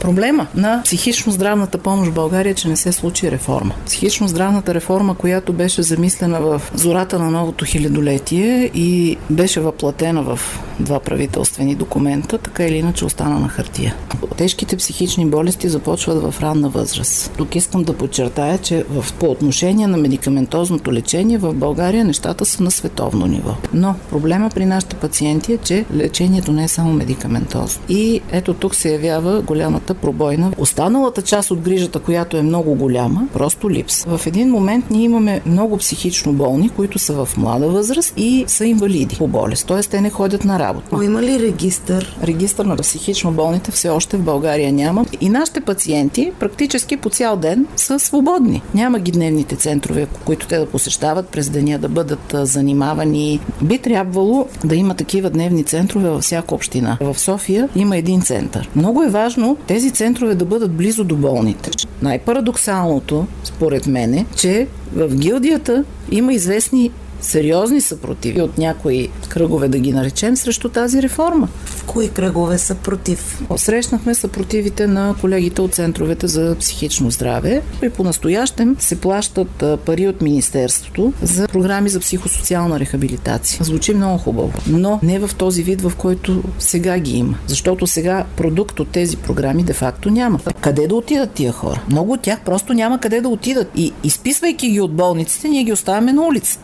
Проблема на психично-здравната помощ в България е, че не се случи реформа. Психично-здравната реформа, която беше замислена в зората на новото хилядолетие и беше въплатена в 2 правителствени документа, така или иначе остана на хартия. Тежките психични болести започват в ранна възраст. Тук искам да подчертая, че по отношение на медикаментозното лечение в България нещата са на световно ниво. Но проблема при нашите пациенти е, че лечението не е само медикаментозно. И ето тук се явява голямата пробойна. Останалата част от грижата, която е много голяма, просто липсва. В един момент ние имаме много психично болни, които са в млада възраст и са инвалиди по болест. Т.е. те не ходят на работа. Има ли регистър? Регистър на психично болните все още в България няма. И нашите пациенти практически по цял ден са свободни. Няма ги дневните центрове, които те да посещават през деня, да бъдат занимавани. Би трябвало да има такива дневни центрове във всяка община. В София има един център. Много е важно тези центрове да бъдат близо до болните. Най-парадоксалното, според мен, е, че в гилдията има известни сериозни съпротиви от някои кръгове, да ги наречем, срещу тази реформа. В кои кръгове са против? Срещнахме съпротивите на колегите от центровете за психично здраве и по-настоящем се плащат пари от Министерството за програми за психосоциална рехабилитация. Звучи много хубаво, но не в този вид, в който сега ги има. Защото сега продукт от тези програми де-факто няма. Къде да отидат тия хора? Много от тях просто няма къде да отидат. И изписвайки ги от болниците, ние ги оставяме на улицата.